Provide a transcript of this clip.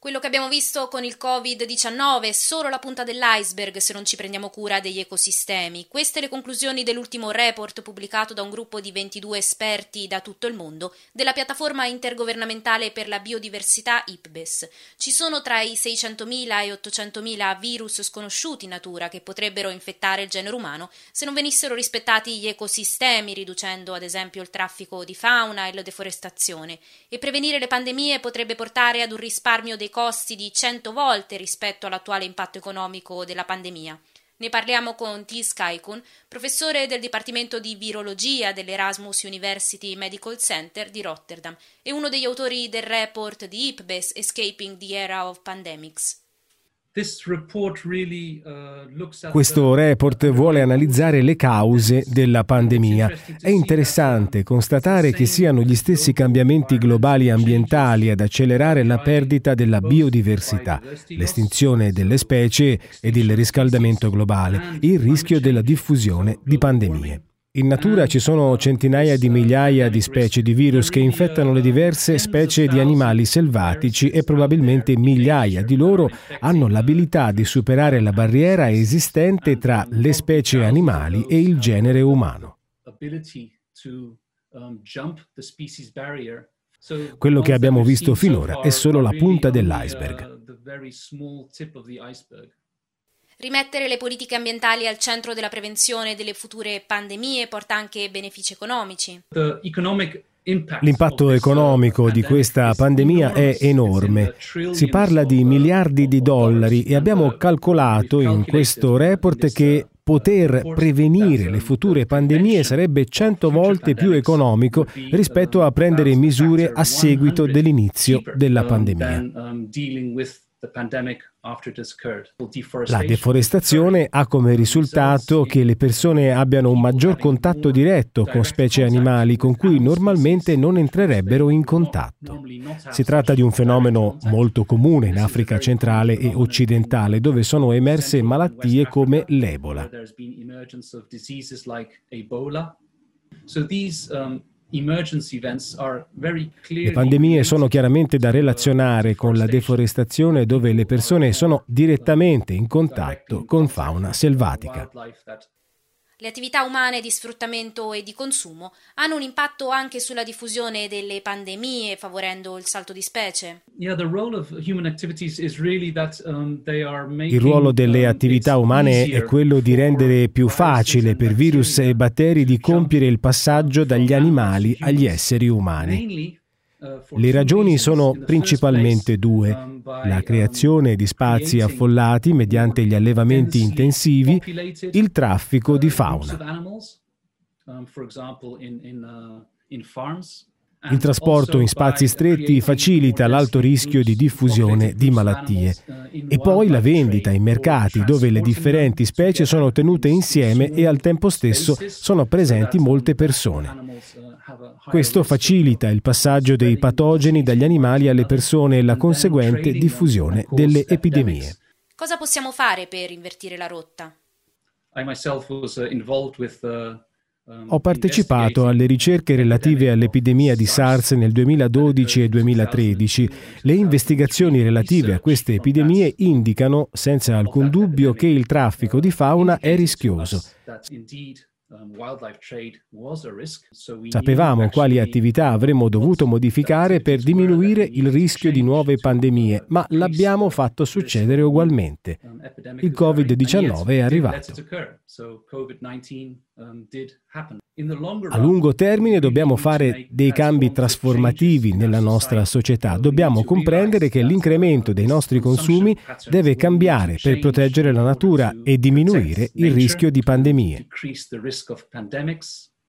Quello che abbiamo visto con il Covid-19 è solo la punta dell'iceberg se non ci prendiamo cura degli ecosistemi. Queste le conclusioni dell'ultimo report pubblicato da un gruppo di 22 esperti da tutto il mondo della piattaforma intergovernamentale per la biodiversità IPBES. Ci sono tra i 600.000 e 800.000 virus sconosciuti in natura che potrebbero infettare il genere umano se non venissero rispettati gli ecosistemi, riducendo ad esempio il traffico di fauna e la deforestazione. E prevenire le pandemie potrebbe portare ad un risparmio dei costi di 100 volte rispetto all'attuale impatto economico della pandemia. Ne parliamo con Thijs Kaikun, professore del Dipartimento di Virologia dell'Erasmus University Medical Center di Rotterdam e uno degli autori del report di IPBES Escaping the Era of Pandemics. Questo report vuole analizzare le cause della pandemia. È interessante constatare che siano gli stessi cambiamenti globali e ambientali ad accelerare la perdita della biodiversità, l'estinzione delle specie ed il riscaldamento globale, il rischio della diffusione di pandemie. In natura ci sono centinaia di migliaia di specie di virus che infettano le diverse specie di animali selvatici e probabilmente migliaia di loro hanno l'abilità di superare la barriera esistente tra le specie animali e il genere umano. Quello che abbiamo visto finora è solo la punta dell'iceberg. Rimettere le politiche ambientali al centro della prevenzione delle future pandemie porta anche benefici economici. L'impatto economico di questa pandemia è enorme. Si parla di miliardi di dollari e abbiamo calcolato in questo report che poter prevenire le future pandemie sarebbe 100 volte più economico rispetto a prendere misure a seguito dell'inizio della pandemia. La deforestazione ha come risultato che le persone abbiano un maggior contatto diretto con specie animali con cui normalmente non entrerebbero in contatto. Si tratta di un fenomeno molto comune in Africa centrale e occidentale, dove sono emerse malattie come l'Ebola. Le pandemie sono chiaramente da relazionare con la deforestazione, dove le persone sono direttamente in contatto con fauna selvatica. Le attività umane di sfruttamento e di consumo hanno un impatto anche sulla diffusione delle pandemie, favorendo il salto di specie. Il ruolo delle attività umane è quello di rendere più facile per virus e batteri di compiere il passaggio dagli animali agli esseri umani. Le ragioni sono principalmente due: la creazione di spazi affollati mediante gli allevamenti intensivi, il traffico di fauna. Il trasporto in spazi stretti facilita l'alto rischio di diffusione di malattie. E poi la vendita in mercati, dove le differenti specie sono tenute insieme e al tempo stesso sono presenti molte persone. Questo facilita il passaggio dei patogeni dagli animali alle persone e la conseguente diffusione delle epidemie. Cosa possiamo fare per invertire la rotta? Ho partecipato alle ricerche relative all'epidemia di SARS nel 2012 e 2013. Le investigazioni relative a queste epidemie indicano senza alcun dubbio che il traffico di fauna è rischioso. Sapevamo quali attività avremmo dovuto modificare per diminuire il rischio di nuove pandemie, ma l'abbiamo fatto succedere ugualmente. Il Covid-19 è arrivato. A lungo termine dobbiamo fare dei cambi trasformativi nella nostra società. Dobbiamo comprendere che l'incremento dei nostri consumi deve cambiare per proteggere la natura e diminuire il rischio di pandemie.